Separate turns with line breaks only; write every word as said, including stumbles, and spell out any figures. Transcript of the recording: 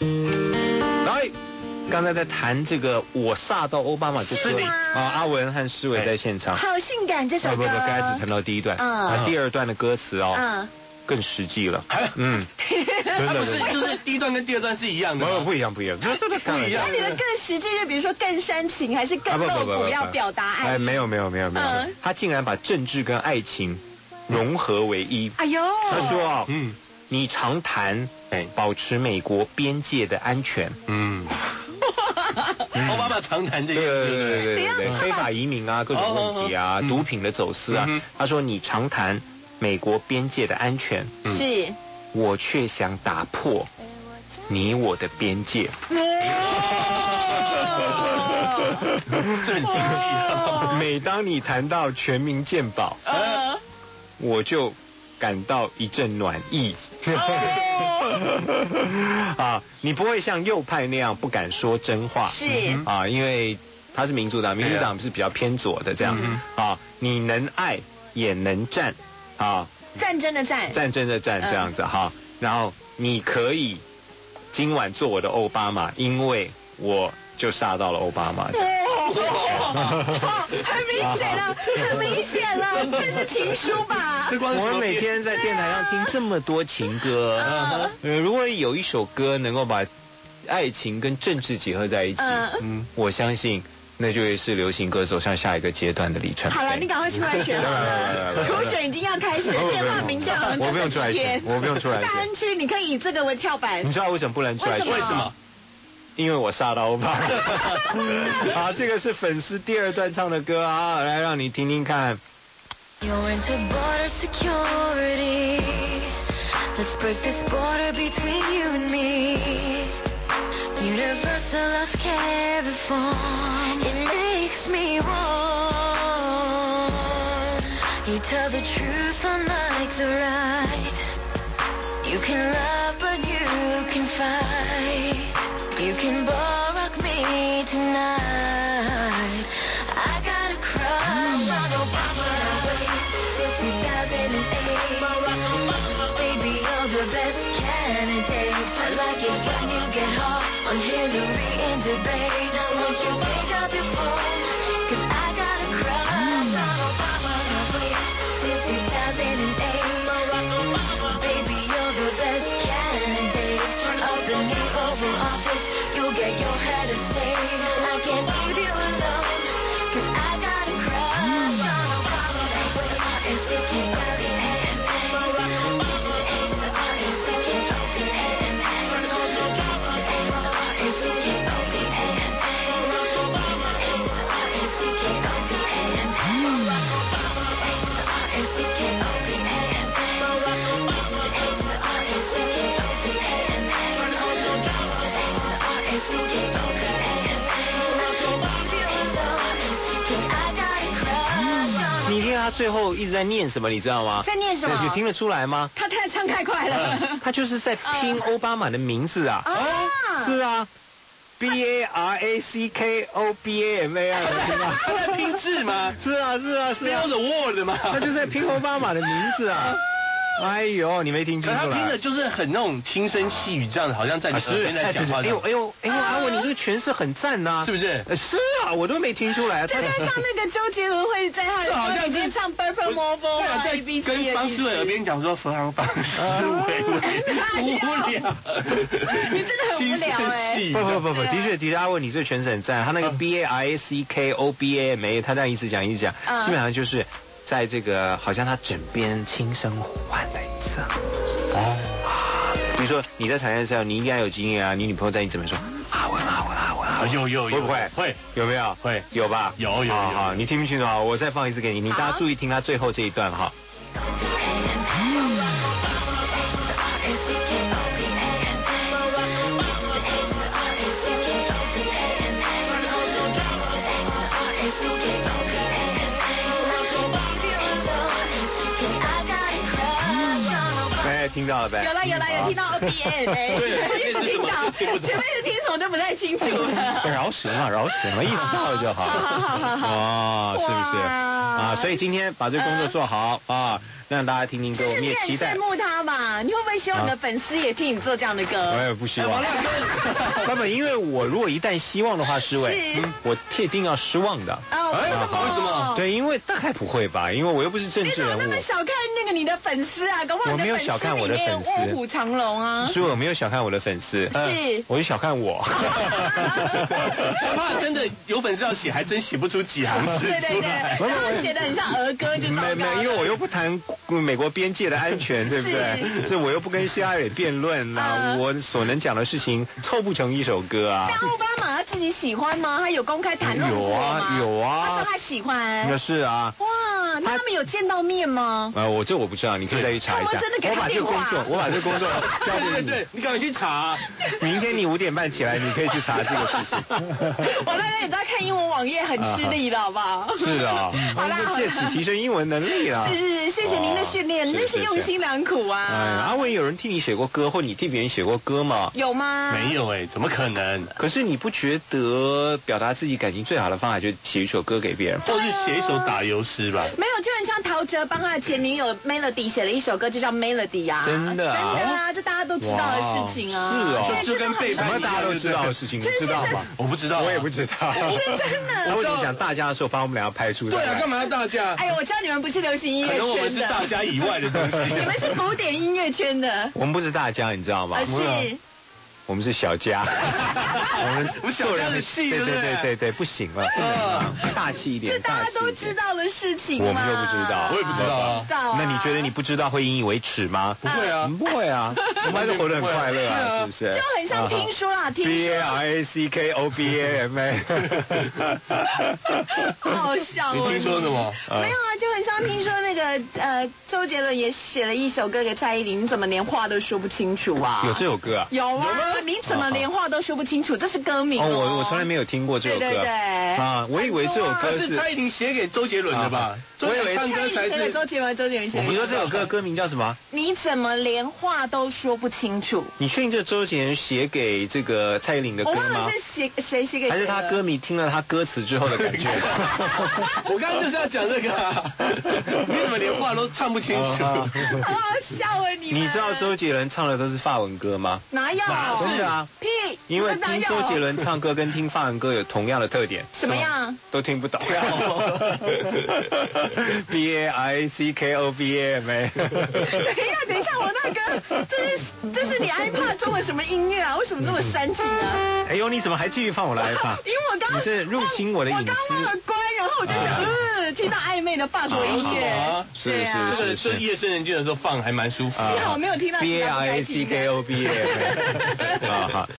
来，刚才在谈这个我煞到奥巴马这歌啊，阿文和诗伟在现场，
好性感这首歌。
不不不，刚才只谈到第一段，
嗯，
啊，第二段的歌词哦，
嗯，
更实际了，嗯，真的
不是，就是第一段跟第二段是一样的，
不不一样不一样，这这不一样。
那你的更实际，就比如说更煽情，还是更露骨要表达爱？
哎，没有没有没有没有，他竟然把政治跟爱情融合为一。
哎呦，
他说啊，嗯，你常谈哎保持美国边界的安全，嗯。
奥巴马常谈这件事，
对对对对对，非法移民啊，各种问题啊，毒品的走私啊。他说你常谈美国边界的安全，
是，
我却想打破你我的边界。
这很经济啊！
每当你谈到全民健保，我就感到一阵暖意。啊，你不会像右派那样不敢说真话，
是
啊，因为他是民主党，民主党是比较偏左的这样，啊，你能爱也能战，啊，
战争的战，
战争的战这样子哈，然后你可以今晚做我的奥巴马，因为我就杀到了奥巴马。
很明显了，很明显了，这是情书吧？
我们每天在电台上听这么多情歌，呃，如果有一首歌能够把爱情跟政治结合在一起，嗯，我相信那就会是流行歌手向下一个阶段的里程碑。
好了，你赶快出来选好了，初选已经要开始，电话民调
我不用出来选，我不用出来选。
大安区你可以以这个为跳板。
你知道为什么不能出来选？
为什么？
因为我杀到欧巴。好，这个是粉丝第二段唱的歌啊，来让你听听看。You're into border security. Let's break this border between you and me. Universal health care reform. It makes me warm. You tell the truth unlike the right. You can love but you can fight.You can barack me tonight. I got a crush on Obama. Till two thousand eight. Baby, you're the best candidate. I like it when you get hot on Hillary in debate. Now won't you pick up your phone? Cause I got a crush on Obama. Till two thousand eight. Baby, you're the best candidate. Up in the Oval Office.You'll get your head to say I can't leave you alone Cause I got a crush on Obama. R N C K L B A M A. Get to the A to the R N C K L B A M A. Get to the A to the R N C K L B A M A. Get to the A to the R N C K L B A M A. Get to the A to the R N C K L B A M A. Get to the A to the R N C K L B A M A.你听他最后一直在念什么，你知道吗？
在念什么？
你听得出来吗？
他太唱太快了，
他就是在拼奥巴马的名字啊！啊，是啊 ，B A R A C K O B A M A 啊，
他在拼字吗？
是啊，是啊，是啊
，Spell the word 吗？
他就在拼奥巴马的名字啊！哎呦，你没听清楚？
他拼的就是很那种轻声细语，这样子，好像在你耳边在讲话。
哎呦哎呦哎呦，阿文，你这个诠释很赞呐，
是不是？
是啊，我都没听出来。
就在唱那个周杰伦会在他的歌里面唱 Purple Moon
啊，在跟方思伟耳边讲说佛朗方思伟，无聊。
你真的很无聊哎。
不不不不，的确的确，阿文，你这个诠释很赞。他那个 B A R A C K O B A M A， 他这样一直讲一直讲，基本上就是。在这个好像他枕边轻声呼唤的意思啊，哦啊，比如说你在台上时候，你应该有经验啊，你女朋友在你枕边说阿文阿文阿文阿文，
有有有，
会不会？
会，
有没有？
会，
有吧？
有有有，
好，你听不清楚啊？我再放一次给你，你大家注意听他最后这一段哈。哎，听到了呗？
有了有了有听到 O B A 没？
对，
没听到，前面是听什么就不太清楚了。
饶舌嘛，饶舌嘛，意思到了就好。
好好好好。
哦，是不是？
啊，所以今天把这个工作做好啊，让大家听听歌，我们也期待。
羡慕他吧？你会不会希望你的粉丝也听你做这样的歌？
我也不希望。根本因为我如果一旦希望的话，诗伟，我铁定要失望的。
啊，为什么？
为什么？
对，因为大概不会吧，因为我又不是政治人物。
你怎么那么小看那个你的粉丝啊？搞不好
我没有小看我的粉丝，
卧虎藏龙啊。
所以我没有小看我的粉丝，
是，
我就小看我。
他真的有本事要写，还真写不出几行诗出来。
对对对，然后写的很像儿歌，就
没没，因为我又不谈美国边界的安全，对不对？所以我又不跟希拉里辩论啊，我所能讲的事情凑不成一首歌啊。
那奥巴马他自己喜欢吗？他有公开谈论过吗？
有啊有啊，
他说他喜欢。
那是啊。
哇，那他们有见到面吗？
呃，我这我不知道，你可以再去查一下。我把这个工作，我把这个工作交给你。
对对，你赶快去查。
明天你五点半起来，你可以去查这个事情。
我大概你知道看英文网页很吃力的好不好？
是啊，
好啦，
借此提升英文能力啦。
是是，谢谢您的训练，那是用心良苦啊。
哎，阿文有人替你写过歌，或你替别人写过歌吗？
有吗？
没有哎，怎么可能？
可是你不觉得表达自己感情最好的方法就是写一首歌给别人，
或是写一首打油诗吧？
没有，就很像陶喆帮他的前女友 Melody 写了一首歌，就叫 Melody 啊。
真的啊，
真的啊，这大家都知道的事情啊。
是哦，
就跟背叛
什么大家都知道的事情，你知道吗？
我不知道，
我也不知道。
是真的。
我为什么讲大家的时候，把我们两个排除？
对啊，干嘛要大家？
哎呦，我知道你们不是流行音乐圈的，
可能我们是大家以外的东西。
你们是古典音乐圈的。
我们不是大家，你知道吗？
是。
我们是小家，我们
我们小家的戏，
对对对对对，不行了，大气一点，
这大家都知道的事情，
我们就不知道，
我也不知道啊。
那你觉得你不知道会引以为耻吗？
不会啊，
不会啊，我们还是活得很快乐啊，是不是？
就很像听说啦，听说
B A R A C K O B A M A，
好笑哦。
你听说的吗？
没有啊，就很像听说那个呃，周杰伦也写了一首歌给蔡依林，你怎么连话都说不清楚啊？
有这首歌啊？
有啊。你怎么连话都说不清楚？这是歌名哦。
我我从来没有听过这首歌。
对对对。
啊，我以为这首歌
是蔡依林写给周杰伦的吧？
我以为
唱歌才是
周杰伦，周杰伦写的。
你说这首歌歌名叫什么？
你怎么连话都说不清楚？
你确定这周杰伦写给这个蔡依林的歌吗？
我忘了是写谁写给谁，
还是他歌迷听了他歌词之后的感觉？
我刚刚就是要讲这个，你怎么连话都唱不清楚？好
好笑啊你们！
你知道周杰伦唱的都是法文歌吗？
哪有？
真的啊，
屁！
因为听周杰伦唱歌跟听法文歌有同样的特点。
什么样？
都听不懂。B A I C K O B A M A。
等一下，等一下，我那个，这是这是你 iPad 中的什么音乐啊？为什么这么煽情啊？
哎呦，你怎么还继续放我的 iPad？
因为我刚
你是入侵我的隐私。
我刚忘了关，然后我就想，嗯，听到暧昧的法国音乐。
是是是，
这个是夜深人静的时候放还蛮舒服。
幸好我没有听到。
B A I C K O B A M A。好好。